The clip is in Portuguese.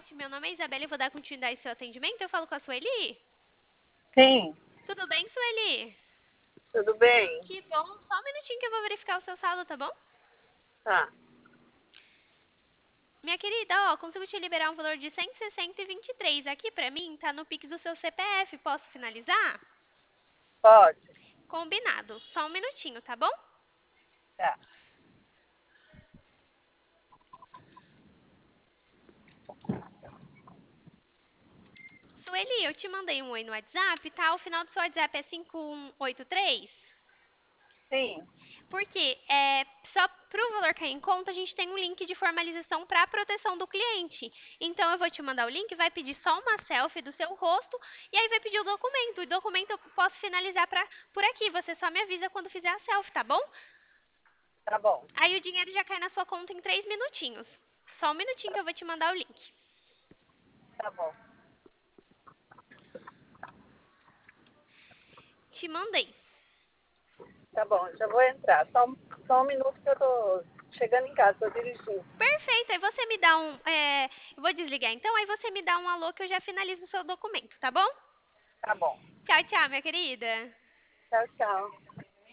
noite. Meu nome é Isabela e vou dar continuidade ao seu atendimento. Eu falo com a Sueli? Sim, Tudo bem, Sueli? tudo bem? Que bom. Só um minutinho que eu vou verificar o seu saldo, tá bom? Tá, Minha querida, ó, consigo te liberar um valor de 160,23. Aqui pra mim tá no Pix do seu CPF. Posso finalizar? pode. Combinado. Só um minutinho, tá bom? Tá, Sueli, eu te mandei um oi no WhatsApp, tá? O final do seu WhatsApp é 5183. sim, Porque só para o valor cair em conta, a gente tem um link de formalização para a proteção do cliente. Então, eu vou te mandar o link, vai pedir só uma selfie do seu rosto e aí vai pedir o documento. O documento eu posso finalizar por aqui. Você só me avisa quando fizer a selfie, tá bom? tá bom, Aí o dinheiro já cai na sua conta em 3 minutinhos. Só um minutinho que eu vou te mandar o link. tá bom, Te mandei. tá bom, já vou entrar. Só um minuto que eu tô chegando em casa, tô dirigindo. Perfeito. Aí você me dá eu vou desligar então, aí você me dá um alô que eu já finalizo o seu documento, tá bom? Tá bom, Tchau, tchau, minha querida. tchau, tchau.